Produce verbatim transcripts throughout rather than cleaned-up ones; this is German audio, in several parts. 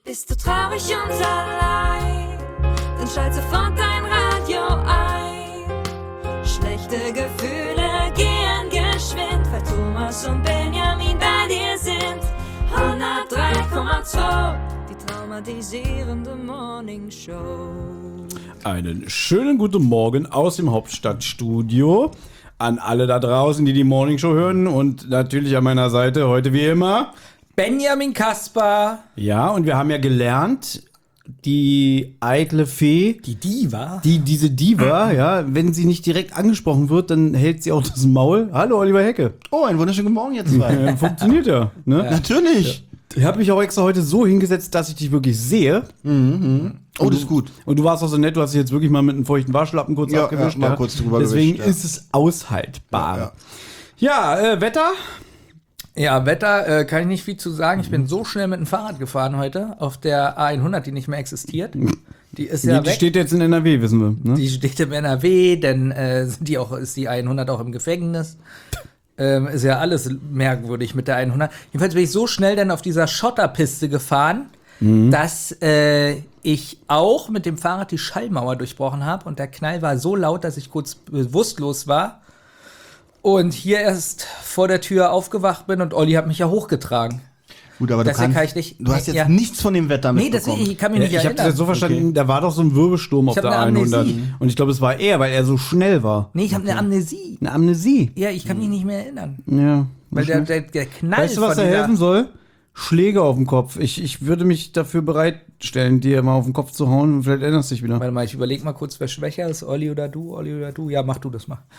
Bist du traurig und allein, dann schalt sofort dein Radio ein. Schlechte Gefühle gehen geschwind, weil Thomas und Benjamin bei dir sind. hundertdrei Komma zwei, die traumatisierende Morning Show. Einen schönen guten Morgen aus dem Hauptstadtstudio an alle da draußen, die die Morning Show hören, und natürlich an meiner Seite heute wie immer Benjamin Kasper. Ja, und wir haben ja gelernt, die eitle Fee, Die Diva. die, diese Diva, ja, wenn sie nicht direkt angesprochen wird, dann hält sie auch das Maul. Hallo, Oliver Hecke. Oh, einen wunderschönen guten Morgen, ihr zwei. Äh, funktioniert ja, ne? Ja. Natürlich. Ich habe mich auch extra heute so hingesetzt, dass ich dich wirklich sehe. Mhm. Oh, das ist gut. Und du warst auch so nett, du hast dich jetzt wirklich mal mit einem feuchten Waschlappen kurz Ja, abgewischt. ja, mal kurz drüber Deswegen gewischt, ja. ist es aushaltbar. Ja, Ja, ja äh, Wetter? Ja, Wetter äh, kann ich nicht viel zu sagen. Ich bin so schnell mit dem Fahrrad gefahren heute auf der A hundert, die nicht mehr existiert. Die ist ja Die, die weg. steht jetzt in N R W, wissen wir. Ne? Die steht im N R W, denn äh, sind die auch, ist die A hundert auch im Gefängnis. Ähm, ist ja alles merkwürdig mit der hundert. Jedenfalls bin ich so schnell dann auf dieser Schotterpiste gefahren, Mhm. dass äh, ich auch mit dem Fahrrad die Schallmauer durchbrochen habe. Und der Knall war so laut, dass ich kurz bewusstlos war. Und hier erst vor der Tür aufgewacht bin und Olli hat mich ja hochgetragen. Gut, aber du, Deswegen kannst, kann ich nicht- du hast jetzt ja. nichts von dem Wetter Nee, das, mitbekommen. ich kann mich nicht Ich habe das erinnern. jetzt so verstanden, da war doch so ein Wirbelsturm auf Ich hab der eine hundert. Amnesie. Und ich glaube, es war er, weil er so schnell war. Nee, ich habe eine Amnesie. Eine Amnesie. Ja, ich kann mich nicht mehr erinnern. Ja. Weil der, der, der Knall Weißt du, was von da dieser- helfen soll? Schläge auf den Kopf. Ich, ich würde mich dafür bereitstellen, dir mal auf den Kopf zu hauen, und vielleicht erinnerst du dich wieder. Warte mal, ich überlege mal kurz, wer schwächer ist, Olli oder du, Olli oder du. Ja, mach du das mal.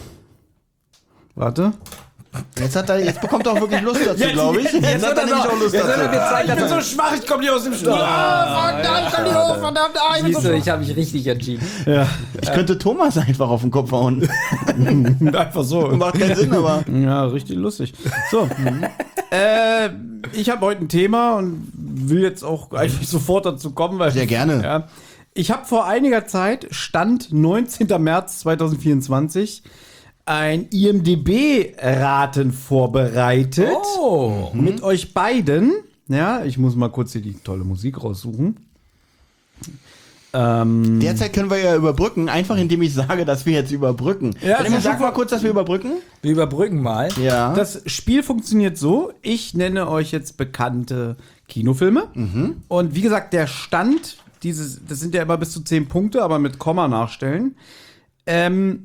Warte. Jetzt, hat er, jetzt bekommt er auch wirklich Lust dazu, glaube ich. Jetzt, hat er nämlich auch Lust dazu. Ich bin so schwach, ich komme nicht aus dem Schlaf. verdammt, komm nicht hoch, verdammt, ein. Siehst du, ich habe mich richtig entschieden. Ja, Ich könnte Thomas einfach auf den Kopf hauen. einfach so. Macht keinen Sinn, aber. Ja, richtig lustig. So, äh, ich habe heute ein Thema und will jetzt auch eigentlich sofort dazu kommen, weil Sehr gerne. Ja, ich habe vor einiger Zeit, Stand neunzehnten März zweitausendvierundzwanzig, ein I M D B-Raten vorbereitet Oh. mit euch beiden. Ja, ich muss mal kurz hier die tolle Musik raussuchen. Ähm, Derzeit können wir ja überbrücken, einfach indem ich sage, dass wir jetzt überbrücken. Ja, Benjamin, das sag ist mal super. kurz, dass wir überbrücken. Wir überbrücken mal. Ja. Das Spiel funktioniert so: Ich nenne euch jetzt bekannte Kinofilme. Und wie gesagt, der Stand, dieses, das sind ja immer bis zu zehn Punkte, aber mit Komma nachstellen. Ähm,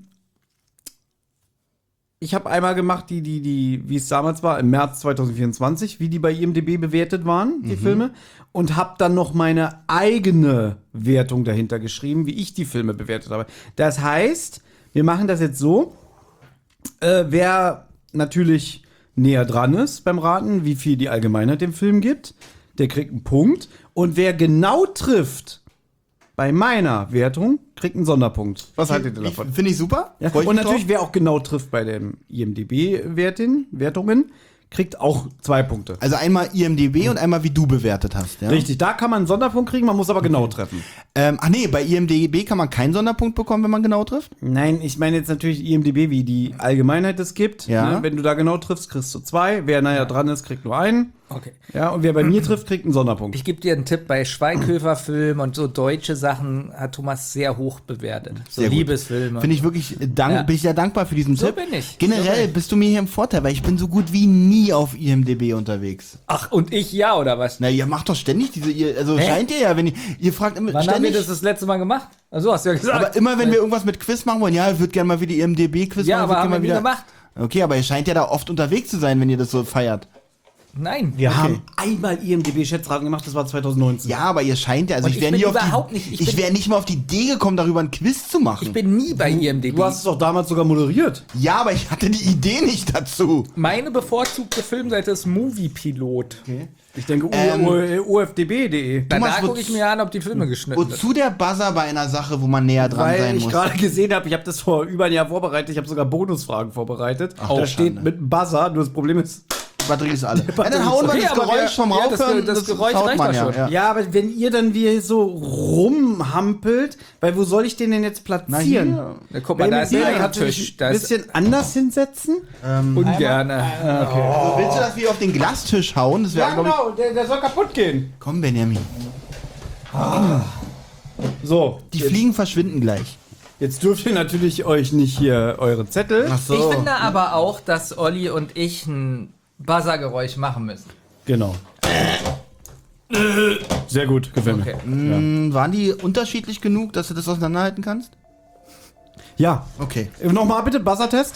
ich habe einmal gemacht, die, die, die, wie es damals war, im März zweitausendvierundzwanzig, wie die bei I M D B bewertet waren, die Filme. Und habe dann noch meine eigene Wertung dahinter geschrieben, wie ich die Filme bewertet habe. Das heißt, wir machen das jetzt so. Äh, wer natürlich näher dran ist beim Raten, wie viel die Allgemeinheit dem Film gibt, der kriegt einen Punkt. Und wer genau trifft bei meiner Wertung, kriegt einen Sonderpunkt. Was haltet ihr davon? Finde ich super. Ja. Freu ich Und mich natürlich, drauf. wer auch genau trifft bei den I M D B-Wertungen, kriegt auch zwei Punkte. Also einmal I M D B und einmal wie du bewertet hast. Ja? Richtig, da kann man einen Sonderpunkt kriegen, man muss aber genau treffen. Ähm, ach nee, bei I M D B kann man keinen Sonderpunkt bekommen, wenn man genau trifft. Nein, ich meine jetzt natürlich I M D B, wie die Allgemeinheit es gibt. Ja. Ne? Wenn du da genau triffst, kriegst du zwei. Wer näher dran ist, kriegt nur einen. Okay. Ja, und wer bei mir trifft, kriegt einen Sonderpunkt. Ich gebe dir einen Tipp, bei Schweighöfer-Filmen und so deutsche Sachen hat Thomas sehr hoch bewertet. So Sehr gut. Liebesfilme. Finde ich wirklich dank, Ja. bin ich sehr dankbar für diesen So Tipp. bin ich. Generell So bin ich. bist du mir hier im Vorteil, weil ich bin so gut wie nie auf I M D B unterwegs. Ach, und ich ja, oder was? Na, ihr macht doch ständig diese, ihr, also Hä? scheint ihr ja, wenn ihr, ihr fragt immer Wann haben wir ständig. das das letzte Mal gemacht? Also hast du ja gesagt. Aber immer wenn wir irgendwas mit Quiz machen wollen, ja, ich würde gerne mal wieder I M D B-Quiz Ja, machen. aber würd haben gern wir mal nie gemacht. Okay, aber ihr scheint ja da oft unterwegs zu sein, wenn ihr das so feiert. Nein. Wir haben einmal I M D B-Schätzraten gemacht, das war zweitausendneunzehn. Ja, aber ihr scheint ja, also Und ich ich wäre bin nie auf überhaupt die, nicht- ich ich, bin- wäre nicht mal auf die Idee gekommen, darüber ein Quiz zu machen. Ich bin nie bei I M D B. Du hast es doch damals sogar moderiert. ja, aber ich hatte die Idee nicht dazu. Meine bevorzugte Filmseite ist Moviepilot. Ich denke, Ähm, O F D B punkt de. Da, Thomas, da gucke wozu- ich mir an, ob die Filme geschnitten sind. Wozu der Buzzer bei einer Sache, wo man näher dran Weil sein ich muss? gerade gesehen habe, ich habe das vor über ein Jahr vorbereitet, ich habe sogar Bonusfragen vorbereitet. da Schande. steht mit einem Buzzer, nur das Problem ist, Batterie ist alle. Ja, dann hauen wir Okay, das aber Geräusch wir- vom ja, das- Raufhören. das Geräusch haut reicht man doch ja, schon. ja. Ja, aber wenn ihr dann wie so rumhampelt, weil wo soll ich den denn jetzt Na, platzieren? hier. Na, guck mal, Wenn da ihr ist hier, ein kannst du dich Tisch. ein Da ist bisschen anders hinsetzen? ungerne. Oh, willst du das wie auf den Glastisch hauen? Das wäre, glaub ich. der, der soll kaputt gehen. Komm, Benjamin. So, Die Fliegen verschwinden gleich. jetzt dürft ihr natürlich euch nicht hier eure Zettel. Ach so. Ich finde aber auch, dass Olli und ich ein Buzzergeräusch machen müssen. Genau. Sehr gut, gefällt mir. Okay. Hm, waren die unterschiedlich genug, dass du das auseinanderhalten kannst? Ja, Okay. nochmal bitte, Buzzertest.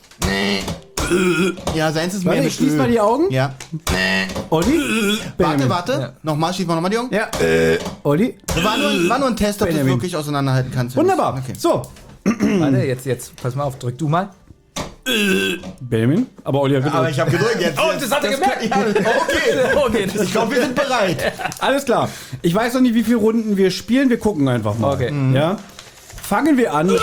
Ja, seins ist mehr Warte, mit ich schließ Öl. mal die Augen. Ja. Olli? Warte, warte. Ja. Nochmal, schließ mal nochmal die Augen. Ja, äh, Olli? War nur, ein- war nur ein Test, ob du es Benjamin. wirklich auseinanderhalten kannst. Wunderbar. Okay. So, Warte, jetzt, jetzt, pass mal auf, drück du mal. Benjamin, aber Olli hat Aber gedrückt. ich habe gedrückt jetzt. Oh, das hat er gemerkt. Okay. Okay, das Ich glaube, wir sind bereit. Alles klar. Ich weiß noch nicht, wie viele Runden wir spielen. Wir gucken einfach mal. Okay. Ja. Fangen wir an.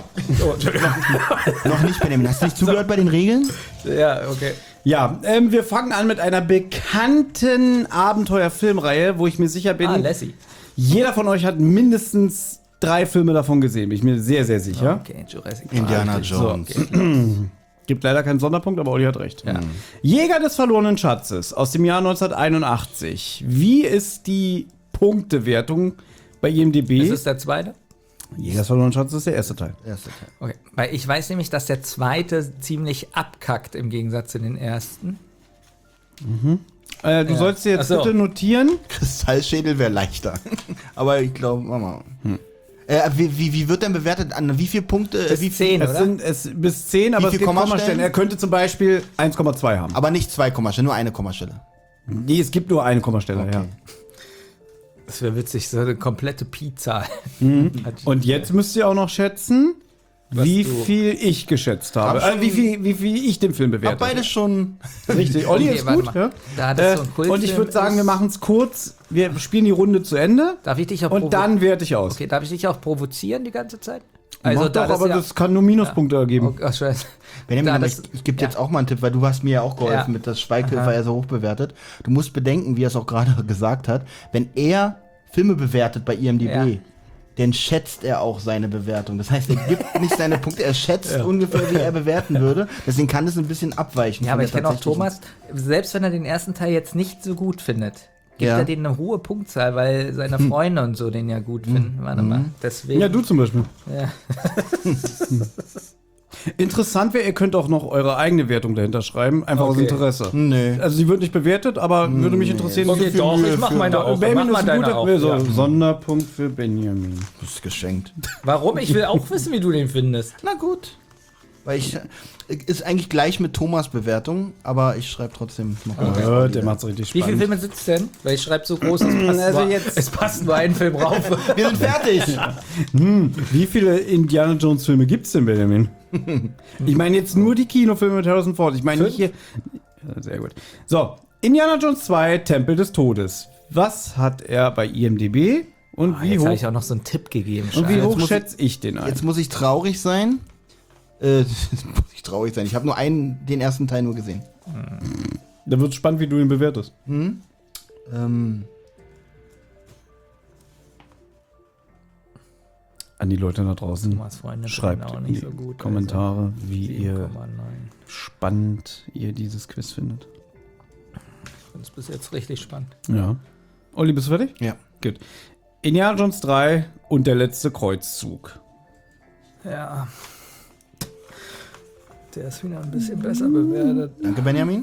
Noch nicht, Benjamin. Hast du nicht zugehört bei den Regeln? Ja, okay. Ja, ähm, wir fangen an mit einer bekannten Abenteuer-Filmreihe, wo ich mir sicher bin, Ah, Lassie. jeder von euch hat mindestens drei Filme davon gesehen. Bin ich mir sehr, sehr sicher. Okay, Jurassic Park. Indiana So, Jones. okay. Gibt leider keinen Sonderpunkt, aber Olli hat recht. Ja. Jäger des verlorenen Schatzes aus dem Jahr neunzehnhunderteinundachtzig. Wie ist die Punktewertung bei I M D B? Das ist der zweite? Jäger des verlorenen Schatzes ist der erste Teil. Erster Teil. Okay. Weil ich weiß nämlich, dass der zweite ziemlich abkackt im Gegensatz zu den ersten. Äh, du Ja. sollst dir jetzt Ach so. bitte notieren. Kristallschädel wäre leichter. Aber ich glaube, Mama. Äh, wie, wie, wie wird denn bewertet? An wie viele Punkte? Äh, Bis wie zehn, Es oder? sind es bis zehn, aber Wie es viel gibt Kommastellen? Kommastellen. Er könnte zum Beispiel eins Komma zwei haben. Aber nicht zwei Kommastellen, nur eine Kommastelle. Nee, es gibt nur eine Kommastelle, Okay. ja. Das wäre witzig, so eine komplette Pi-Zahl. Und jetzt müsst ihr auch noch schätzen, Was wie du- viel ich geschätzt habe. Hab Äh, wie, viel, wie viel ich den Film Hab bewerte. beide schon. Richtig. Olli Okay, ist warte gut, mal. ja? Da das Äh, so ein Kultfilm und ich würde sagen, wir ist- machen es kurz. Wir spielen die Runde zu Ende Darf ich dich auch und provo- dann werte ich aus. Okay, darf ich dich auch provozieren die ganze Zeit? Also Mach da doch, aber ja- das kann nur Minuspunkte ergeben. Oh, oh, scheiße. Benjamin, Da aber das- ich, ich gebe dir ja. jetzt auch mal einen Tipp, weil du hast mir ja auch geholfen Ja. mit das Schweige war ja so hoch bewertet. Du musst bedenken, wie er es auch gerade gesagt hat, wenn er Filme bewertet bei I M D B, Ja. dann schätzt er auch seine Bewertung. Das heißt, er gibt nicht seine Punkte, er schätzt ungefähr, wie er bewerten würde. Deswegen kann das ein bisschen abweichen. Ja, von aber der ich kenne auch tatsächlichen- Thomas, selbst wenn er den ersten Teil jetzt nicht so gut findet, gibt Ja. er denen eine hohe Punktzahl, weil seine Freunde und so den ja gut finden. Warte mal, deswegen. Ja, du zum Beispiel. Ja. Interessant wäre, ihr könnt auch noch eure eigene Wertung dahinter schreiben, einfach aus Okay. Interesse. Nee. Also sie wird nicht bewertet, aber würde mich interessieren, Okay, wie viel doch, Mühe ich mach für- meine auch. Benjamin Mach ist mal ein deine guter auch, so, ja. Sonderpunkt für Benjamin. Das ist geschenkt. Warum? Ich will auch wissen, wie du den findest. Na gut. Weil ich ist eigentlich gleich mit Thomas Bewertung, aber ich schreibe trotzdem nochmal. Ja, der macht's richtig Wie spannend. viele Filme sitzt denn? Weil ich schreibe so groß, es passt, Also nur, jetzt- es passt nur ein Film rauf. Wir sind fertig. Wie viele Indiana Jones Filme gibt's denn, Benjamin? Ich meine jetzt nur die Kinofilme mit Harrison Ford. Ich meine nicht hier. Ja, sehr gut. So, Indiana Jones zwei, Tempel des Todes. Was hat er bei I M D B? Und Ah, wie jetzt habe ich hoch, auch noch so einen Tipp gegeben. und wie Jetzt hoch muss ich- schätze ich den ein? Jetzt muss ich traurig sein. Äh, jetzt muss ich traurig sein. Ich habe nur einen, den ersten Teil nur gesehen. Da wird's spannend, wie du ihn bewertest. Ähm, An die Leute da draußen. Thomas Freunde Schreibt finden auch in nicht die so gut. Kommentare, wie Also ihr sieben Komma neun. spannend ihr dieses Quiz findet. Das ist bis jetzt richtig spannend. Ja. Olli, bist du fertig? ja. Gut. Indiana Jones drei und der letzte Kreuzzug. Ja. Der ist wieder ein bisschen besser bewertet. Danke, Benjamin.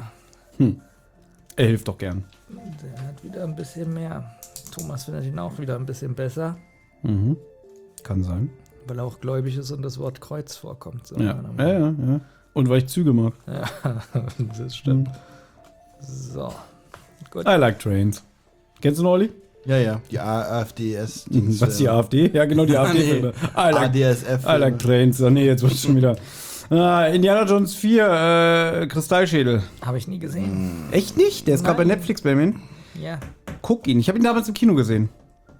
Er hilft doch gern. Der hat wieder ein bisschen mehr. Thomas findet ihn auch wieder ein bisschen besser, Mhm. Kann sein. weil er auch gläubig ist und das Wort Kreuz vorkommt. So Ja. meiner Ja, Meinung ja, ja. Und weil ich Züge mag. nach. Das stimmt. So. Gut. I like trains. Kennst du noch, Olli? Ja, ja. Die A F D S. Was, die AfD? Ja, genau, die AfD-Filme. I A like, D S F. I like trains. Oh, nee, jetzt wird schon wieder. Ah, Indiana Jones vier, äh, Kristallschädel. Habe ich nie gesehen. Echt nicht? Der ist gerade bei Nein. Netflix, Benjamin. Ja. Guck ihn. Ich habe ihn damals im Kino gesehen.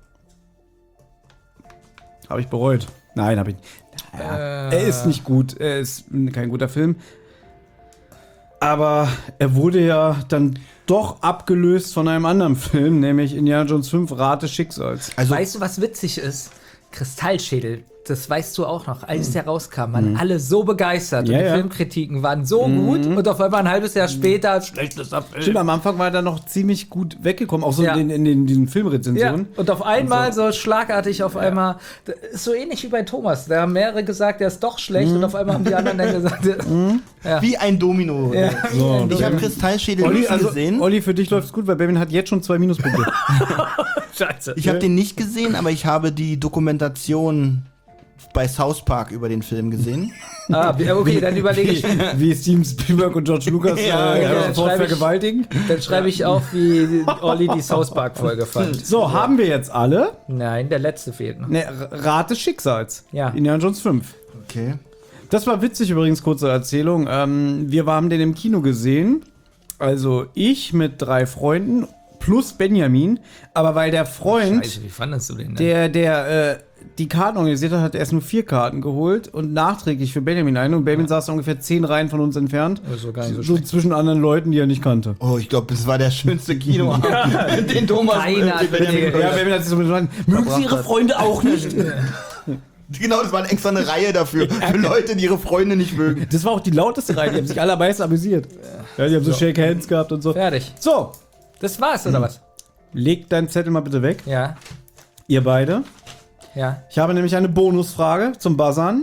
Habe ich bereut. Nein, habe ich nicht. Ja, Äh. Er ist nicht gut. Er ist kein guter Film. Aber er wurde ja dann doch abgelöst von einem anderen Film, nämlich Indiana Jones fünf, Rat des Schicksals. Also, Weißt du, was witzig ist? Kristallschädel, das weißt du auch noch. Als der rauskam, waren alle so begeistert. Ja, und die ja. Filmkritiken waren so gut. Und auf einmal ein halbes Jahr später, schlechtester Film. Stimmt, am Anfang war er dann noch ziemlich gut weggekommen, auch so Ja. in, in, in diesen Ja, Filmrezensionen. und auf einmal so schlagartig auf einmal, das ist so ähnlich wie bei Thomas. Da haben mehrere gesagt, der ist doch schlecht und auf einmal haben die anderen dann gesagt, ja. wie ein Domino. Ja. So, Ich habe Kristallschädel Olli, nicht also, gesehen. Olli, für dich läuft's gut, weil Benjamin hat jetzt schon zwei Minuspunkte. Scheiße. Ich habe den nicht gesehen, aber ich habe die Dokumentation bei South Park über den Film gesehen. Ah, wie- okay, dann überlege ich. Wie Steven Spielberg und George Lucas Ja, äh, ja, Harrison dann Ford schreibe ich- vergewaltigen. Dann schreibe ich auf, wie Olli die South Park-Folge fand. So, haben wir jetzt alle. Nein, der letzte fehlt noch. Ne, Rat des Schicksals. Ja. Indiana Jones fünf. Okay. Das war witzig übrigens, kurze Erzählung. Ähm, wir haben den im Kino gesehen. Also ich mit drei Freunden plus Benjamin. Aber weil der Freund, Scheiße, wie fandest du den denn? der, der äh, die Karten organisiert hat, hat erst nur vier Karten geholt und nachträglich für Benjamin eine. Und Benjamin saß ungefähr zehn Reihen von uns entfernt. Also gar nicht so So zwischen anderen Leuten, die er nicht kannte. Oh, ich glaube, das war der schönste Kinoabend, den Thomas Keiner den Benjamin hat- Ja, Benjamin hat sich so gesagt, mögen Sie Ihre Freunde auch nicht? Genau, das war extra eine Reihe dafür. Für Leute, die ihre Freunde nicht mögen. Das war auch die lauteste Reihe, die haben sich alle am meisten amüsiert. Ja, die haben so, Shake Hands gehabt und so. Fertig. So, Das war's, oder was? legt deinen Zettel mal bitte weg, Ja, ihr beide. ja. Ich habe nämlich eine Bonusfrage zum Buzzern.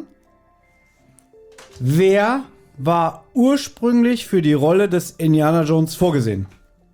Wer war ursprünglich für die Rolle des Indiana Jones vorgesehen?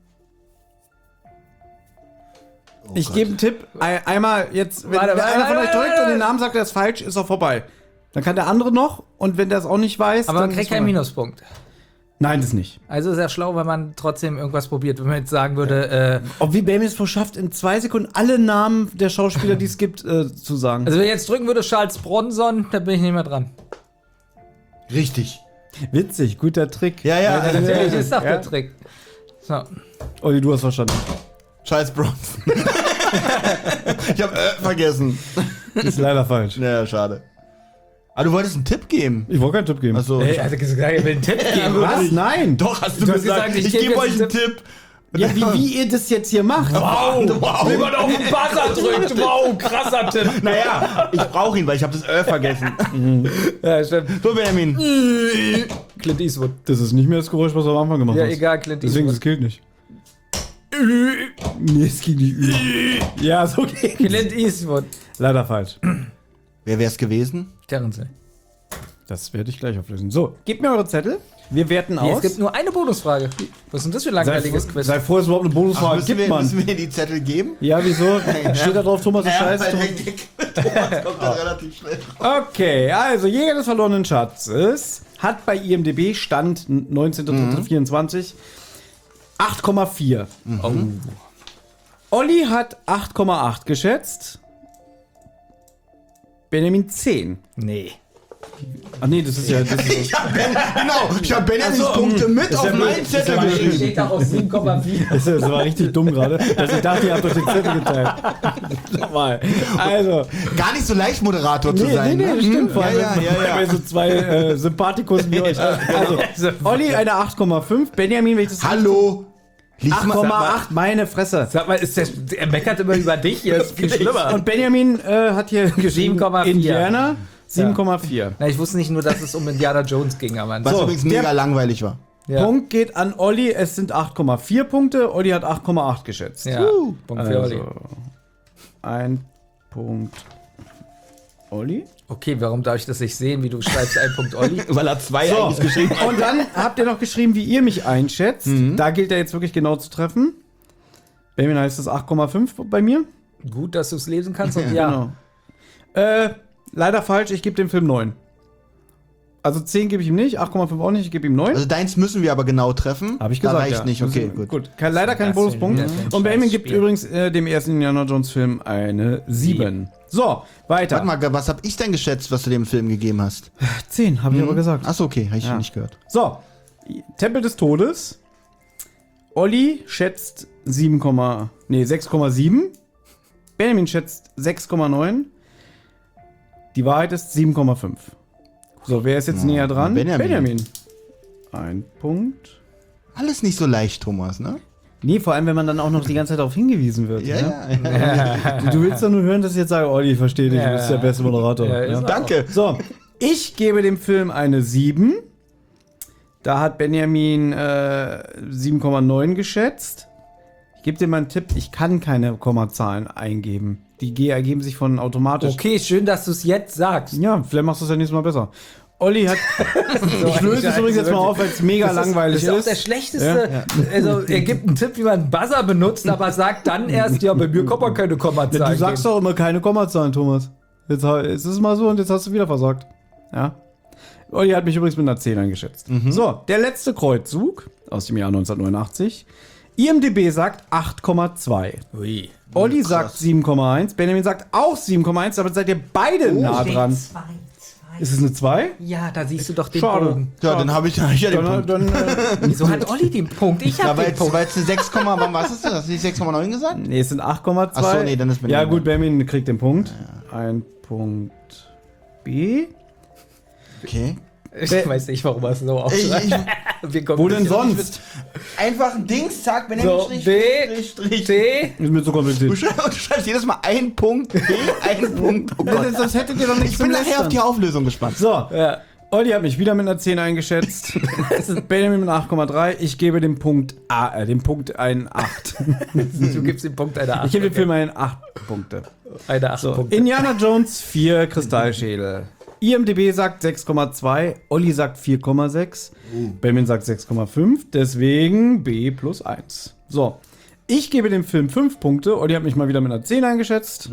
ich Gott. gebe einen Tipp. Ein, einmal jetzt, wenn Warte, wer warte, einer von warte, euch drückt warte. und den Namen sagt, der ist falsch, ist auch vorbei. Dann kann der andere noch und wenn der es auch nicht weiß, Aber dann man kriegt ist keinen vorbei. Minuspunkt. Nein, das nicht. Also ist ja schlau, wenn man trotzdem irgendwas probiert. Wenn man jetzt sagen würde, äh, Ob wie Benjamin es verschafft, in zwei Sekunden alle Namen der Schauspieler, die es gibt, äh, zu sagen. also wenn ich jetzt drücken würde Charles Bronson, dann bin ich nicht mehr dran. Richtig. Witzig, guter Trick. Ja, ja. Ja, natürlich ist doch Ja. der Trick. So. Olli, du hast verstanden. Charles Bronson. Ich habe äh, vergessen. Ist leider falsch. Naja, schade. Aber du wolltest einen Tipp geben. Ich wollte keinen Tipp geben. Achso. Ey, er hat gesagt, er will einen Tipp geben. Was? Nein. Doch, hast du, Du hast gesagt, gesagt, ich ich gebe gebe jetzt euch einen einen Tipp. Ja, wie, wie ihr das jetzt hier macht. Wow, wow. Wie man auf den Buzzer drückt. Wow, krasser Tipp. Naja, ich brauche ihn, weil ich habe das Ö vergessen. Ja, stimmt. So, Benjamin. Clint Eastwood. Das ist nicht mehr das Geräusch, was du am Anfang gemacht Ja, hast. egal, Clint Deswegen, das Eastwood. killt nicht. Nee, es ging nicht über. Ja, so geht's. Clint Eastwood. Leider falsch. Wer wär's gewesen? Terence Hill. Das werde ich gleich auflösen. So, gebt mir eure Zettel. Wir werten Nee, es aus. gibt nur eine Bonusfrage. Was ist denn das für ein sei, langweiliges froh, Quiz? sei froh, dass es überhaupt eine Bonusfrage müssen, gibt, wir, Mann. müssen wir die Zettel geben? Ja, wieso? Steht da drauf, Thomas ist scheiße? weil Hektik. Thomas kommt dann relativ schnell drauf. Okay, also Jäger des verlorenen Schatzes hat bei I M D B Stand neunzehnter dritter vierundzwanzig acht Komma vier. Oh. Olli hat acht Komma acht geschätzt. Benjamin zehn. Nee. Ach nee, das ist ja... Das ist so. Ich hab ben, genau, ich habe Benjamins Ach so, Punkte mit ist auf ja blöd, meinen ist Zettel ja blöd. geschrieben. Steht da aus sieben Komma vier. Das, das war richtig dumm gerade, dass ich dachte, ihr habt euch den Zettel geteilt. Nochmal. Also, Gar nicht so leicht, Moderator zu nee, sein. nee, nee, ne? das stimmt. Hm, Vor allem ja, ja, ja, bei ja. so zwei äh, Sympathikus wie euch. Also, Olli eine acht Komma fünf, Benjamin, wenn ich das Hallo. Lies acht mal. Komma acht, meine Fresse. Sag mal, ist der, er meckert immer über dich, hier ist viel schlimmer. Und Benjamin äh, hat hier geschrieben sieben Komma vier. Indiana sieben Komma vier. Na, ich wusste nicht nur, dass es um Indiana Jones ging, aber Was So, übrigens der- mega langweilig war. ja. Punkt geht an Olli, es sind acht Komma vier Punkte, Olli hat acht Komma acht geschätzt. Ja, Punkt für Olli. Also, ein Punkt Olli. Okay, warum darf ich das nicht sehen, wie du schreibst, ein Punkt Olli? Weil er zwei So, eigentlich geschrieben hat. und dann habt ihr noch geschrieben, wie ihr mich einschätzt. Da gilt er jetzt wirklich genau zu treffen. Benjamin heißt es acht Komma fünf bei mir. Gut, dass du es lesen kannst und ja. Genau. Äh, leider falsch, ich gebe dem Film neun. Also zehn gebe ich ihm nicht, acht Komma fünf auch nicht, ich gebe ihm neun. Also deins müssen wir aber genau treffen. Habe ich Da gesagt, reicht ja. nicht, okay, Das- gut. gut. Kein, leider kein Das Bonuspunkt. ist wieder ein Und Benjamin scheiß gibt Spiel. übrigens äh, dem ersten Indiana Jones Film eine sieben. So, weiter. Warte mal, was hab ich denn geschätzt, was du dem Film gegeben hast? zehn, habe ich aber gesagt. Achso, okay, habe ich Ja. nicht gehört. So, Tempel des Todes. Olli schätzt sieben, nee, sechs Komma sieben. Benjamin schätzt sechs Komma neun. Die Wahrheit ist sieben Komma fünf. So, wer ist jetzt näher dran? Benjamin. ein Punkt. Alles nicht so leicht, Thomas, ne? Nee, vor allem, wenn man dann auch noch die ganze Zeit darauf hingewiesen wird. Ja, ne? ja. Du, du willst doch nur hören, dass ich jetzt sage, Olli, ich verstehe dich, du bist der beste Moderator. Ja, ist Ja. er. Danke. So, ich gebe dem Film eine sieben. Da hat Benjamin äh, sieben Komma neun geschätzt. Ich gebe dir mal einen Tipp, ich kann keine Kommazahlen eingeben. Die G ergeben sich von automatisch. Okay, schön, dass du es jetzt sagst. Ja, vielleicht machst du es ja nächstes Mal besser. Olli hat. So ich löse es übrigens jetzt mal auf, weil es mega Das ist, langweilig das ist. ist. auch der schlechteste. Also, er gibt einen Tipp, wie man einen Buzzer benutzt, aber sagt dann erst, ja, bei mir kann man keine Kommazahlen. Ja, du sagst geben. doch immer keine Kommazahlen, Thomas. Jetzt, ha- jetzt ist es mal so und jetzt hast du wieder versagt. Ja. Olli hat mich übrigens mit einer zehn eingeschätzt. So, der letzte Kreuzzug aus dem Jahr neunzehnhundertneunundachtzig. I M D B sagt acht Komma zwei. Ui. Olli sagt sieben Komma eins. Benjamin sagt auch sieben Komma eins. Damit seid ihr beide nah dran. Zwei, zwei. Ist es eine zwei? Ja, da siehst du doch den Schade. Bogen. Ja, dann habe ich, hab ich ja den Dann, Punkt. dann, äh, Wieso hat Olli den Punkt? Ich Ja, hab weil den jetzt, Punkt. weil jetzt eine sechs, was ist das? Hast du die sechs Komma neun gesagt? nee, es sind acht Komma zwei. Ach so, nee, dann ist Benjamin Ja, gut, dran. Benjamin kriegt den Punkt. Ein Punkt B. Okay. Ich weiß nicht, warum er es so Ich, aufschreibt. ich, Wir kommen Wo denn nicht- sonst? einfach ein Dings, zack, Benjamin, So, Strich, B, Strich, Strich. C. Ist mir zu Du kompliziert. schreibst, du schreibst jedes Mal ein Punkt, B, ein Punkt. Oh Gott. Sonst hättet ihr doch nichts Ich bin zum nachher auf Lästern. die Auflösung gespannt. So, Ja. Olli hat mich wieder mit einer zehn eingeschätzt. Benjamin mit acht Komma drei. Ich gebe dem Punkt A, äh, dem Punkt ein acht. Du gibst dem Punkt eine acht. Ich gebe dem Film einen acht Punkte. eine acht So, Punkte. Indiana Jones vier Kristallschädel. I M D B sagt sechs Komma zwei, Olli sagt vier Komma sechs, Benjamin sagt sechs Komma fünf, deswegen B plus eins. So, ich gebe dem Film fünf Punkte. Olli hat mich mal wieder mit einer zehn eingeschätzt.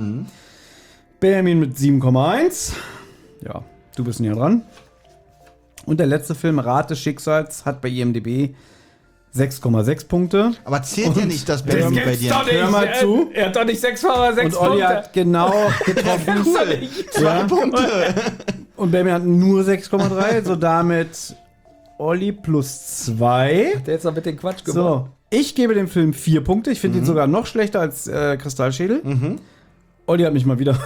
Benjamin mit sieben Komma eins. Ja, du bist näher dran. Und der letzte Film, Rat des Schicksals, hat bei I M D B sechs Komma sechs Punkte. Aber zählt ja nicht, dass Benjamin bei dir. Hör mal zu. Er hat doch nicht sechs Komma sechs Und Olli Punkte. hat genau getroffen. Cool. Zwei Ja. Punkte. Und Benjamin hat nur sechs Komma drei, so damit Olli plus zwei. Der ist doch mit dem Quatsch gemacht. So, ich gebe dem Film vier Punkte. Ich finde ihn sogar noch schlechter als äh, Kristallschädel. Olli hat mich mal wieder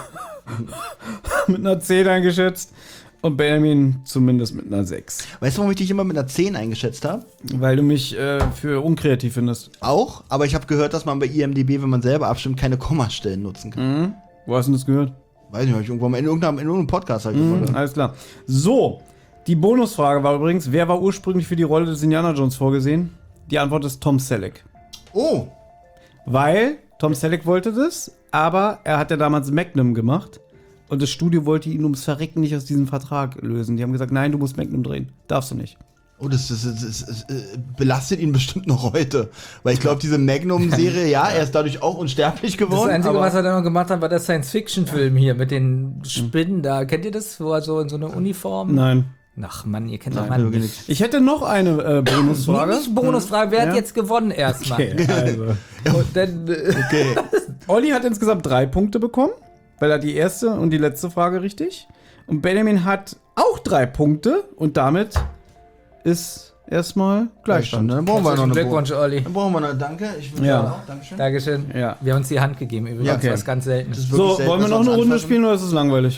mit einer zehn eingeschätzt. Und Benjamin zumindest mit einer sechs. Weißt du, warum ich dich immer mit einer zehn eingeschätzt habe? Weil du mich äh, für unkreativ findest. Auch, aber ich habe gehört, dass man bei I M D B, wenn man selber abstimmt, keine Kommastellen nutzen kann. Wo hast du das gehört? Weiß nicht, hab ich irgendwann mal in irgendeinem, in irgendeinem Podcast halt gehört. Alles klar. So, die Bonusfrage war übrigens, wer war ursprünglich für die Rolle des Indiana Jones vorgesehen? Die Antwort ist Tom Selleck. Oh, Weil Tom Selleck wollte das, aber er hat ja damals Magnum gemacht und das Studio wollte ihn ums Verrecken nicht aus diesem Vertrag lösen. Die haben gesagt, nein, du musst Magnum drehen. Darfst du nicht. oh das, das, das, das, das äh, belastet ihn bestimmt noch heute. Weil ich glaube, diese Magnum-Serie, ja, er ist dadurch auch unsterblich Das geworden. Einzige, aber was er dann noch gemacht hat, war der Science-Fiction-Film hier mit den Spinnen da. Kennt ihr das? Wo er so in so eine Uniform. Nein. Ach Mann, ihr kennt doch Nein, Mann. wirklich nicht. Ich hätte noch eine äh, Bonusfrage. Nicht Bonusfrage, wer Ja. hat jetzt gewonnen erstmal? Okay, also. Und dann, äh, Okay. Olli hat insgesamt drei Punkte bekommen, weil er die erste und die letzte Frage richtig. Und Benjamin hat auch drei Punkte und damit ist erstmal Gleichstand. Dann brauchen wir noch eine Glückwunsch, Olli. Dann brauchen wir noch, danke. Ich würde Ja. sagen auch, Dankeschön. Dankeschön. Ja. Wir haben uns die Hand gegeben übrigens, Ja, okay. was ganz selten. Das ist So, wirklich selten, wollen wir dass noch eine uns Runde anfassen. spielen oder ist es langweilig?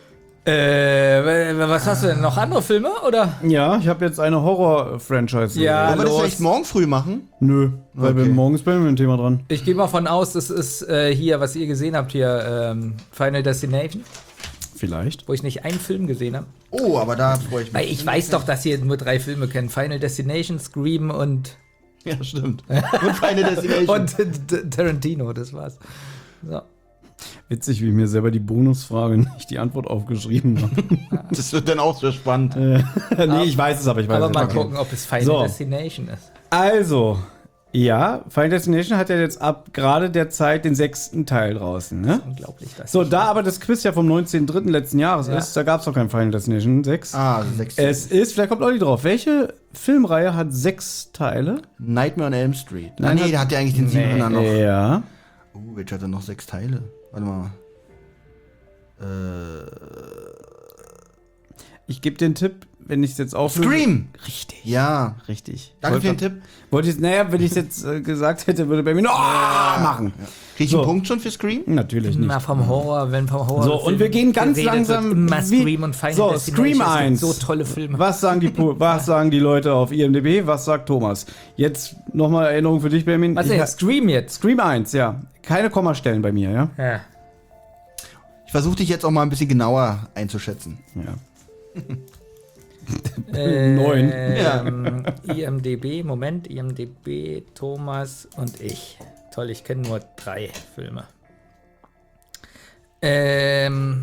Äh, was hast du denn? Noch andere Filme, oder? Ja, ich habe jetzt eine Horror-Franchise. Ja. Wollen wir das los. vielleicht morgen früh machen? Nö, weil wir Okay. morgen ist Benjamin ein Thema dran. Ich gehe mal von aus, das ist äh, hier, was ihr gesehen habt hier, ähm, Final Destination, Vielleicht. wo ich nicht einen Film gesehen habe. Oh, aber da freue ich mich. Weil ich weiß doch, dass ihr nur drei Filme kennt. Final Destination, Scream und, Ja, stimmt. Und Final Destination. und äh, Tarantino, das war's. So. Witzig, wie ich mir selber die Bonusfrage nicht die Antwort aufgeschrieben habe. Das wird dann auch sehr spannend. nee, ich weiß es, aber ich weiß Aber es mal nicht. gucken, ob es Final So. Destination ist. Also, ja, Final Destination hat ja jetzt ab gerade der Zeit den sechsten Teil draußen, ne? Unglaublich, das. So, da aber das Quiz ja vom neunzehnten dritten letzten Jahres Ja. ist, da gab es noch kein Final Destination sechs. Ah, also sechs. Es ist, vielleicht kommt Olli drauf, welche Filmreihe hat sechs Teile? Nightmare on Elm Street. Nein, ah, nee, hat- der hat ja eigentlich den siebender noch. Ja. Oh, welcher hat denn noch sechs Teile? Warte mal. Äh, Ich gebe den Tipp, wenn ich es jetzt auflöse. Scream! Richtig. Ja. Richtig. Danke für den Wollte- Tipp. Wollte ich, naja, wenn ich es jetzt äh, gesagt hätte, würde bei mir noch oh, machen. Krieg ich So. einen Punkt schon für Scream? Natürlich nicht. Na, vom Horror, wenn vom Horror. So, und wir gehen ganz geredet langsam. Wird, immer wie- Scream und Final so, Destination. Scream Es gibt eins. So tolle Filme. Was sagen die, Pu- was sagen die Leute auf I M D B? Was sagt Thomas? Jetzt nochmal Erinnerung für dich, Benjamin. Was Ich ist ha- Scream jetzt? Scream eins, ja. Keine Kommastellen bei mir, ja? Ja. Ich versuche dich jetzt auch mal ein bisschen genauer einzuschätzen. Ja. Neun. Neun. Ähm, I M D B, Moment, I M D B, Thomas und ich. Toll, ich kenne nur drei Filme. Ähm,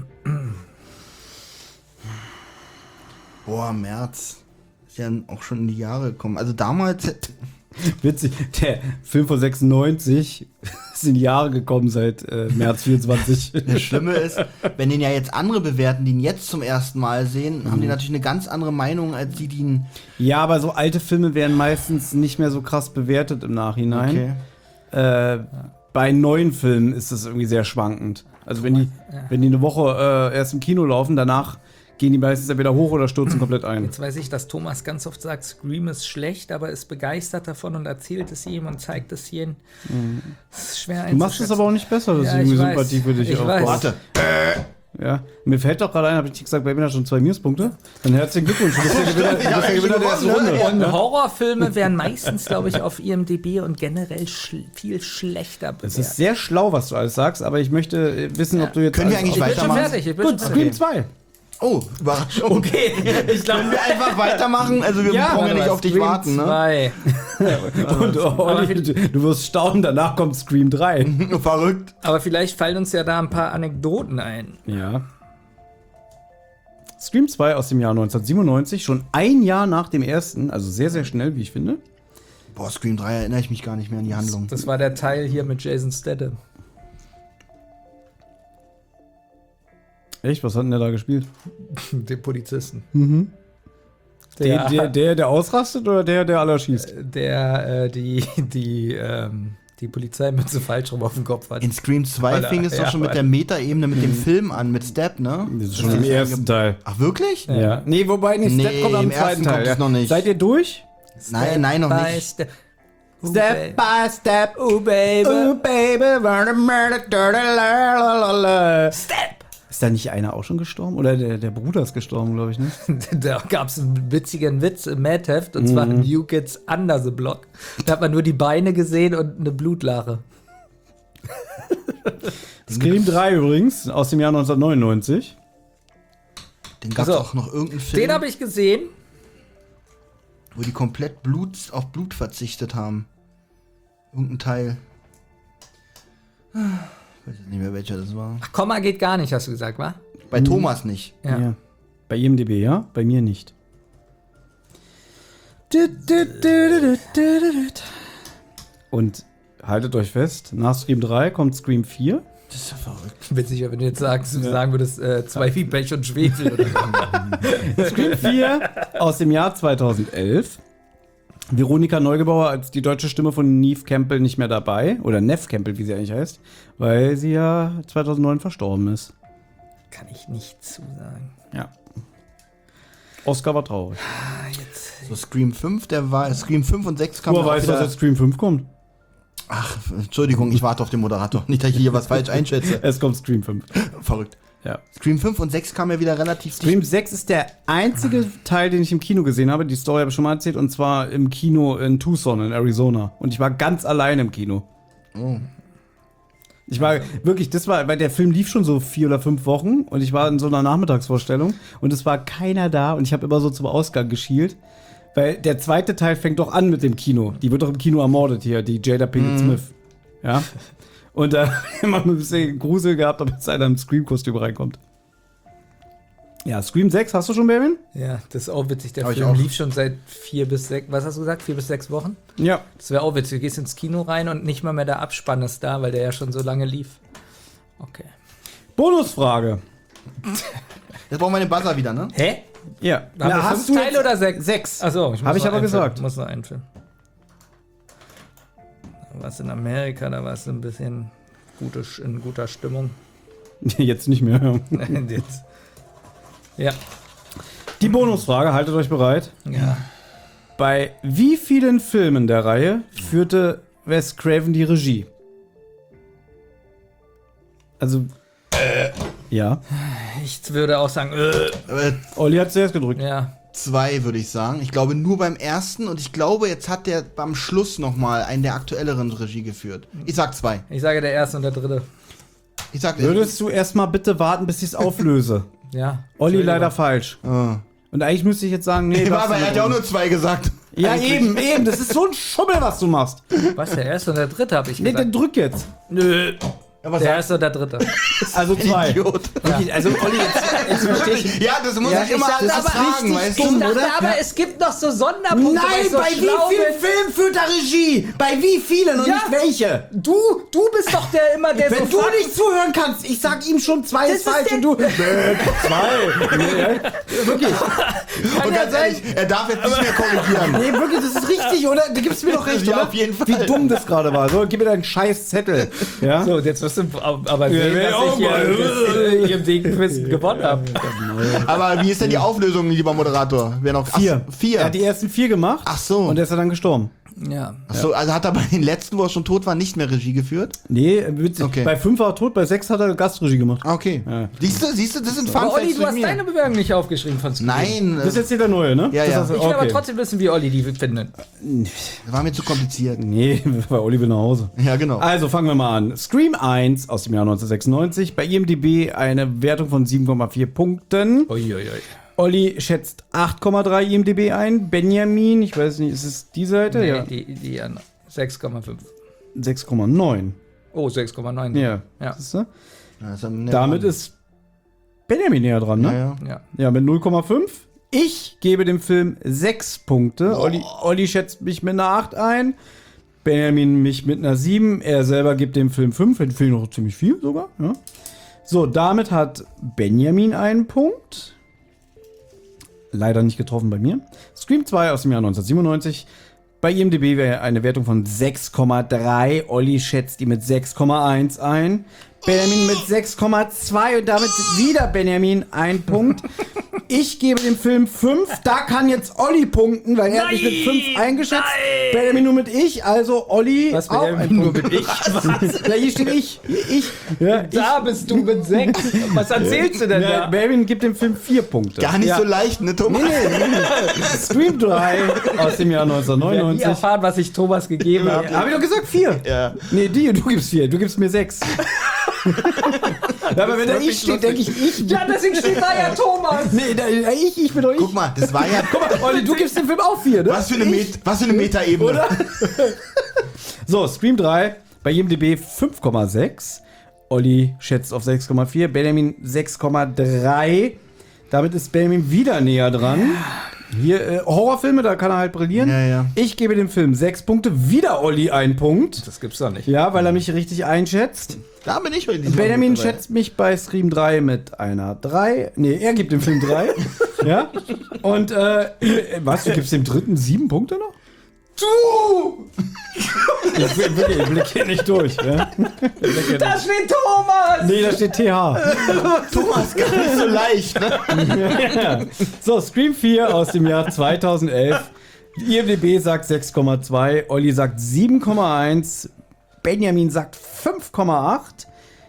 Boah, März. Ist ja auch schon in die Jahre gekommen. Also damals. Witzig, der Film von sechsundneunzig ist in die Jahre gekommen seit äh, März vierundzwanzig. Das Schlimme ist, wenn den ja jetzt andere bewerten, die ihn jetzt zum ersten Mal sehen, haben die natürlich eine ganz andere Meinung, als die, die ihn. Ja, aber so alte Filme werden meistens nicht mehr so krass bewertet im Nachhinein. Äh, bei neuen Filmen ist das irgendwie sehr schwankend. Also wenn die, wenn die eine Woche äh, erst im Kino laufen, danach gehen die meistens entweder hoch oder stürzen komplett ein. jetzt weiß ich, dass Thomas ganz oft sagt, Scream ist schlecht, aber ist begeistert davon und erzählt es jedem und zeigt es jedem. Das ist schwer Du machst es aber auch nicht besser, dass Ja, ich irgendwie ich weiß. Sympathie für dich Ich aufbaue. weiß. Warte. Ja. Mir fällt doch gerade ein, habe ich nicht gesagt, bei mir hat schon zwei Minuspunkte. Dann herzlichen Glückwunsch, du bist der Gewinner, du bist der Gewinner der ersten Runde. Und Horrorfilme werden meistens, glaube ich, auf I M D B und generell schl viel schlechter bewertet. Es ist sehr schlau, was du alles sagst, aber ich möchte äh, wissen, ob du jetzt... Können wir alles eigentlich auf- ich bin schon weitermachen? fertig. Ich bin Gut, schon Scream fertig. zwei. Oh, Überraschung. Okay, ich glaube, Können wir einfach weitermachen? Also wir Ja, brauchen ja warte nicht mal, auf dich Scream warten, ne? zwei. Und oh, Aber du, du wirst staunen, danach kommt Scream drei. Verrückt. Aber vielleicht fallen uns ja da ein paar Anekdoten ein. Ja. Scream zwei aus dem Jahr neunzehnhundertsiebenundneunzig, schon ein Jahr nach dem ersten, also sehr, sehr schnell, wie ich finde. Boah, Scream drei erinnere ich mich gar nicht mehr an die Handlung. Das war der Teil hier mit Jason Statham. Echt? Was hat denn der da gespielt? Den Polizisten. Der, Der, der, der, der ausrastet oder der, der aller schießt? der äh, die, die, ähm, die Polizeimütze falsch rum auf dem Kopf hat. In Scream zwei Weil er- fing es doch ja, schon mit weil- der Metaebene mit dem Film an, mit Step, ne? Das ist schon im ersten Teil. Ach, wirklich? Ja. Nee, wobei, nee, Step Nee, kommt am im zweiten ersten Teil. kommt ja. es noch nicht. Seid ihr durch? Nein, nein, noch By nicht. Step. Oh, Step baby. by step. Oh, baby. Oh, baby, murder, murder, dirty, la, la, la, la. Step. Ist da nicht einer auch schon gestorben? Oder der, der Bruder ist gestorben, glaube ich, ne? Da gab es einen witzigen Witz im Mad-Heft, und zwar New Kids Under the Block. Da hat man nur die Beine gesehen und eine Blutlache. Scream drei übrigens, aus dem Jahr neunzehnhundertneunundneunzig. Den gab es Also, auch noch irgendeinen Film, Den habe ich gesehen. wo die komplett Blut, auf Blut verzichtet haben. Irgendein Teil. Ich weiß jetzt nicht mehr, welcher das war. Ach, Komma geht gar nicht, hast du gesagt, wa? Bei Thomas nicht. Ja. Ja. Bei I M D B, ja? Bei mir nicht. Und haltet euch fest, nach Scream drei kommt Scream vier. Das ist ja verrückt. Witzig, wenn du jetzt sagst, sagen würdest, äh, zwei wie Pech und Schwefel oder so. Scream vier aus dem Jahr zweitausendelf. Veronika Neugebauer als die deutsche Stimme von Neve Campbell nicht mehr dabei. Oder Neve Campbell, wie sie eigentlich heißt. Weil sie ja zweitausendneun verstorben ist. Kann ich nicht zusagen. Ja. Oscar war traurig. Ah, jetzt. So Scream fünf, der war. Scream fünf und sechs kam Woher auch weißt du, dass wieder. jetzt Scream fünf kommt? Ach, Entschuldigung, ich warte auf den Moderator. Nicht, dass ich hier was falsch einschätze. Es kommt Scream fünf. Verrückt. Ja. Scream fünf und sechs kam ja wieder relativ Scream sechs ist der einzige Teil, den ich im Kino gesehen habe. Die Story habe ich schon mal erzählt. Und zwar im Kino in Tucson in Arizona. Und ich war ganz allein im Kino. Oh. Ich war wirklich, das war, weil der Film lief schon so vier oder fünf Wochen. Und ich war in so einer Nachmittagsvorstellung. Und es war keiner da. Und ich habe immer so zum Ausgang geschielt. Weil der zweite Teil fängt doch an mit dem Kino. Die wird doch im Kino ermordet hier, die Jada Pinkett Smith. Ja. Und da habe ich immer ein bisschen Grusel gehabt, ob jetzt einer im Scream-Kostüm reinkommt. Ja, Scream sechs, hast du schon, Benjamin? Ja, das ist auch witzig. Der Hab ich Film auch. lief schon seit vier bis sechs, was hast du gesagt? Vier bis sechs Wochen? Ja. Das wäre auch witzig. Du gehst ins Kino rein und nicht mal mehr der Abspann ist da, weil der ja schon so lange lief. Okay. Bonusfrage. Jetzt brauchen wir den Buzzer wieder, ne? Hä? Ja. Haben Na, wir hast fünf du Teile jetzt- oder sechs? Sechs. Achso, ich muss Hab ich noch aber einen Film. gesagt. Ich muss noch einen Film. Da war es in Amerika, da war es ein bisschen gute, in guter Stimmung. Jetzt nicht mehr. Jetzt. Ja. Die Bonusfrage, haltet euch bereit. Ja. Bei wie vielen Filmen der Reihe führte Wes Craven die Regie? Also, ja. Ich würde auch sagen, äh, Äh, Olli hat zuerst gedrückt. ja. zwei, würde ich sagen. Ich glaube nur beim ersten und ich glaube, jetzt hat der beim Schluss nochmal einen der aktuelleren Regie geführt. Ich sag zwei. Ich sage der erste und der dritte. Ich sag Würdest du erstmal bitte warten, bis ich es auflöse? Ja. Olli Entschuldigung. leider falsch. Ah. Und eigentlich müsste ich jetzt sagen, nee, Aber darfst du er hat nicht ja auch drin. nur zwei gesagt. Ja, Eigentlich. eben, eben. Das ist so ein Schummel, was du machst. Was, der erste und der dritte, habe ich Nee, dann gesagt. drück jetzt. Nö. Ja, was Der sagt erste und der dritte. Also zwei. Idiot. Wirklich, also Olli, jetzt, jetzt verstehe ich. Ja, das muss Ja, ich immer ich alles dachte, fragen, richtig weißt dumm, Ich du? dachte oder? aber, Ja. es gibt noch so Sonderpunkte. Nein, weil ich so bei wie schlau vielen bin. Filmen führt er Regie? Bei wie vielen und Ja. nicht welche? Du, du bist doch der immer, der Wenn so du fragt- nicht zuhören kannst, ich sag ihm schon zwei Das ist ist falsch der- und du. Zwei. Nee, wirklich. Und ja ganz sein. ehrlich, er darf jetzt nicht mehr korrigieren. Nee, wirklich, das ist richtig, oder? Du gibst mir doch recht, Ja, oder? auf jeden Fall. Wie dumm das gerade war. So, gib mir deinen scheiß Zettel. Ja? So, jetzt wirst du aber sehen, ja, dass auch ich hier mal. das, äh, hier im Ding-Quiz gewonnen habe. Aber wie ist denn die Auflösung, lieber Moderator? Wer noch? Ach, Vier. Vier. Er hat die ersten vier gemacht. Ach so. Und er ist dann gestorben. Ja. Ach so, also hat er bei den letzten, wo er schon tot war, nicht mehr Regie geführt? Nee, witzig. Okay. Bei fünf war er tot, bei sechs hat er Gastregie gemacht. Ah, okay. Ja. Siehst du, siehst du, das sind Fun Aber Olli, Facts du mit hast mir. deine Bewerbung nicht aufgeschrieben von Screen. Nein, Das ist äh, jetzt hier der neue, ne? Ja, das ja. hast du- Ich will aber okay. trotzdem wissen, wie Olli die findet. das war mir zu kompliziert. Nee, bei Olli will nach Hause. Ja, genau. Also fangen wir mal an. Scream eins aus dem Jahr neunzehnhundertsechsundneunzig. Bei I M D B eine Wertung von sieben Komma vier Punkten. Uiuiui. Olli schätzt acht Komma drei I M D B ein. Benjamin, ich weiß nicht, ist es die Seite? Nee, Ja. die, die an sechs Komma fünf. sechs Komma neun. Oh, sechs Komma neun. Ja. Ja. Siehst du? Ja, ist er näher Damit dran. ist Benjamin näher dran, ne? Ja, ja. Ja. Ja, mit null Komma fünf. Ich gebe dem Film sechs Punkte. Olli, Olli schätzt mich mit einer acht ein. Benjamin mich mit einer sieben. Er selber gibt dem Film fünf. Den Film noch ziemlich viel sogar. Ja. So, damit hat Benjamin einen Punkt. Leider nicht getroffen bei mir. Scream zwei aus dem Jahr neunzehnhundertsiebenundneunzig. Bei I M D B wäre eine Wertung von sechs Komma drei. Olli schätzt ihn mit sechs Komma eins ein. Benjamin mit sechs Komma zwei und damit wieder Benjamin ein Punkt. Ich gebe dem Film fünf. Da kann jetzt Olli punkten, weil er hat mich mit fünf eingeschätzt. Benjamin nur mit ich, also Olli Was, auch Benjamin ein nur Punkt. mit ich? Ja, hier steht ich. Ich. Ja, ich. Da bist du mit sechs. Was erzählst du denn Ja, da? Benjamin gibt dem Film vier Punkte. Gar nicht ja. so leicht, ne, Thomas? Nee, nee, nee. Scream drei aus dem Jahr Ich werde nie neunzehnhundertneunundneunzig. erfahren, was ich Thomas gegeben habe. Hab ich doch gesagt vier. Ja. Nee, die, du gibst vier, du gibst mir sechs. Ja, aber wenn da ich steht, denke ich, ich. Ja, deswegen steht da ja Thomas. Nee, da, ich, ich bin doch ich. Guck mal, das war ja. Guck mal, Olli, du gibst dem Film auch vier, ne? Was für eine, Met was für eine Metaebene. Oder? So, Scream drei, bei I M D B fünf Komma sechs. Olli schätzt auf sechs Komma vier, Benjamin sechs Komma drei. Damit ist Benjamin wieder näher dran. Hier, äh, Horrorfilme, da kann er halt brillieren. Ja, ja. Ich gebe dem Film sechs Punkte, wieder Olli ein Punkt. Das gibt's doch nicht. Ja, weil er mich richtig einschätzt. Da bin ich heute diesmal Benjamin mit dabei. schätzt mich bei Scream drei mit einer drei. Nee, er gibt dem Film drei. Ja. Und, äh, was, du gibst dem dritten sieben Punkte noch? Du! Ich will, wirklich, ich blick hier nicht durch. Ja? Da steht Thomas! Nee, da steht T H. Thomas, gar nicht so leicht, ne? Ja. So, Scream vier aus dem Jahr zweitausendelf. I M D B sagt sechs Komma zwei, Olli sagt sieben Komma eins, Benjamin sagt fünf Komma acht.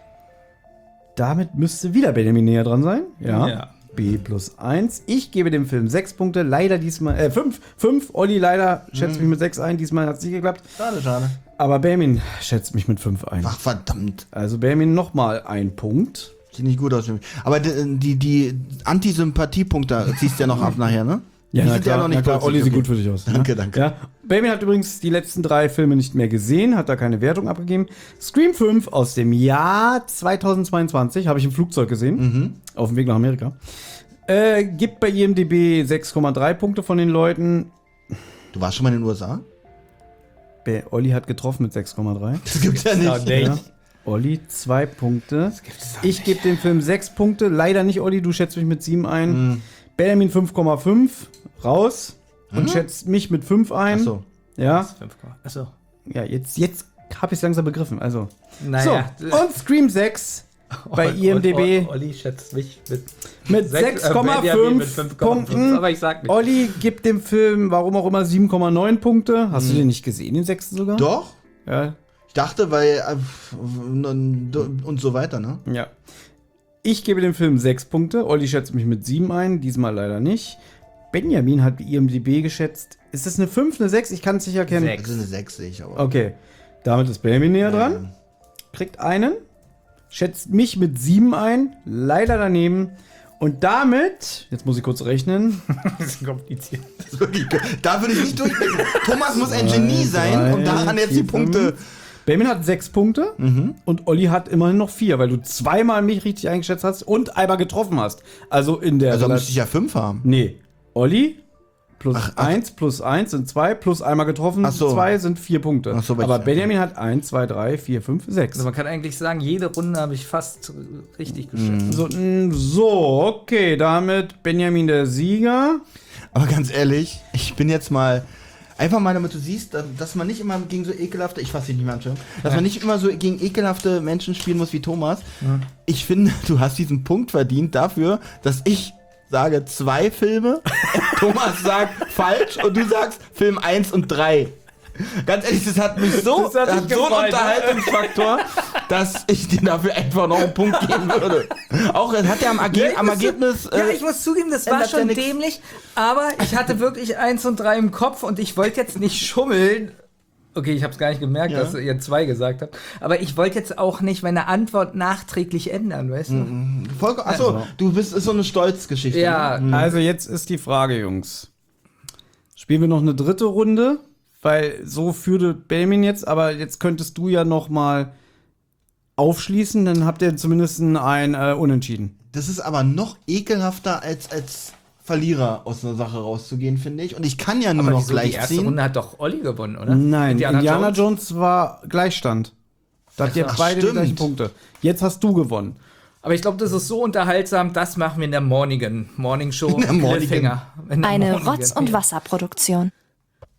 Damit müsste wieder Benjamin näher dran sein. Ja. Ja. B plus eins. Ich gebe dem Film sechs Punkte. Leider diesmal, äh, fünf. fünf. Olli leider schätzt mich mit sechs ein. Diesmal hat es nicht geklappt. Schade, schade. Aber Benjamin schätzt mich mit fünf ein. Ach, verdammt. Also Benjamin nochmal ein Punkt. Sieht nicht gut aus für mich. Aber die, die, die Antisympathiepunkte ziehst du ja noch ab nachher, ne? Die na sind klar, ja noch nicht na klar, plötzlich, Olli sieht okay. gut für dich aus. Danke, ne? danke. Ja. Benjamin hat übrigens die letzten drei Filme nicht mehr gesehen, hat da keine Wertung abgegeben. Scream fünf aus dem Jahr zweitausendzweiundzwanzig, habe ich im Flugzeug gesehen, Mhm. auf dem Weg nach Amerika. Äh, gibt bei I M D B sechs Komma drei Punkte von den Leuten. Du warst schon mal in den U S A? Be Olli hat getroffen mit sechs Komma drei. Das gibt's ja nicht. Ja. Olli, zwei Punkte. Ich gebe dem Film sechs Punkte. Leider nicht, Olli, du schätzt mich mit sieben ein. Mhm. Benjamin fünf Komma fünf, raus. Und Mhm. schätzt mich mit fünf ein. Achso. Ja, Achso. ja, jetzt, jetzt habe ich es langsam begriffen. Also. Naja. So, und Scream sechs bei I M D B Und Olli schätzt mich mit, mit sechs- sechs Komma äh, Benjamin mit fünf fünf Komma fünf. Punkten. Aber ich sag nicht. Olli gibt dem Film, warum auch immer, sieben Komma neun Punkte. Hast du Mhm. den nicht gesehen, den sechsten sogar? Doch? Ja. Ich dachte, weil äh, und so weiter, ne? Ja. Ich gebe dem Film sechs Punkte. Olli schätzt mich mit sieben ein, diesmal leider nicht. Benjamin hat I M D B geschätzt. Ist das eine fünf, eine sechs? Ich kann es nicht erkennen. Sechs. Das ist eine sechs, sehe ich aber. Okay. Damit ist Benjamin näher Ja. dran. Kriegt einen. Schätzt mich mit sieben ein. Leider daneben. Und damit, jetzt muss ich kurz rechnen. Das ist kompliziert. Das ist wirklich, da würde ich nicht durchblicken. Thomas muss ein Genie sein, drei, um daran jetzt die vier, Punkte. fünf. Benjamin hat sechs Punkte und Olli hat immerhin noch vier, weil du zweimal mich richtig eingeschätzt hast und einmal getroffen hast. Also in der. Also Rela- müsste ich ja fünf haben. Nee. Olli plus Ach, ach. eins plus eins sind zwei, plus einmal getroffen, Ach so. zwei sind vier Punkte. Ach so, weil Aber ich- Benjamin hat eins, zwei, drei, vier, fünf, sechs. Also man kann eigentlich sagen, jede Runde habe ich fast richtig geschätzt. So, mh, so, okay, damit Benjamin der Sieger. Aber ganz ehrlich, ich bin jetzt mal. Einfach mal, damit du siehst, dass- dass man nicht immer gegen so ekelhafte, ich fasse dich nicht mehr an, Schirm, dass man nicht immer so gegen ekelhafte Menschen spielen muss wie Thomas. Ich finde, du hast diesen Punkt verdient dafür, dass ich sage zwei Filme, Thomas sagt falsch und du sagst Film eins und drei. Ganz ehrlich, das hat mich so, Das hat dich hat so einen gefreut, ne? Unterhaltungsfaktor, dass ich dir dafür einfach noch einen Punkt geben würde. Auch, es hat ja am, Erge am Ergebnis... Ja, äh, ich muss zugeben, das war ändert ja schon nix. dämlich, aber ich hatte wirklich eins und drei im Kopf und ich wollte jetzt nicht schummeln. Okay, ich habe es gar nicht gemerkt, Ja. dass ihr zwei gesagt habt. Aber ich wollte jetzt auch nicht meine Antwort nachträglich ändern, weißt du? voll, achso, du bist, ist so eine Stolzgeschichte. Ja, ne? Also jetzt ist die Frage, Jungs. Spielen wir noch eine dritte Runde? Weil so führte Benjamin jetzt, aber jetzt könntest du ja noch mal aufschließen, dann habt ihr zumindest ein äh, Unentschieden. Das ist aber noch ekelhafter, als als Verlierer aus einer Sache rauszugehen, finde ich. Und ich kann ja nur aber noch wieso, die gleich erste ziehen. Runde hat doch Olli gewonnen, oder? Nein, Indiana, Indiana Jones? war Gleichstand. Da habt ihr Ach, beide die stimmt. gleichen Punkte. Jetzt hast du gewonnen. Aber ich glaube, das ist so unterhaltsam, das machen wir in der Morningen, Morning Show. In der Morningen. Cliffhanger. In der Eine Morningen, Rotz- und ja. Wasserproduktion.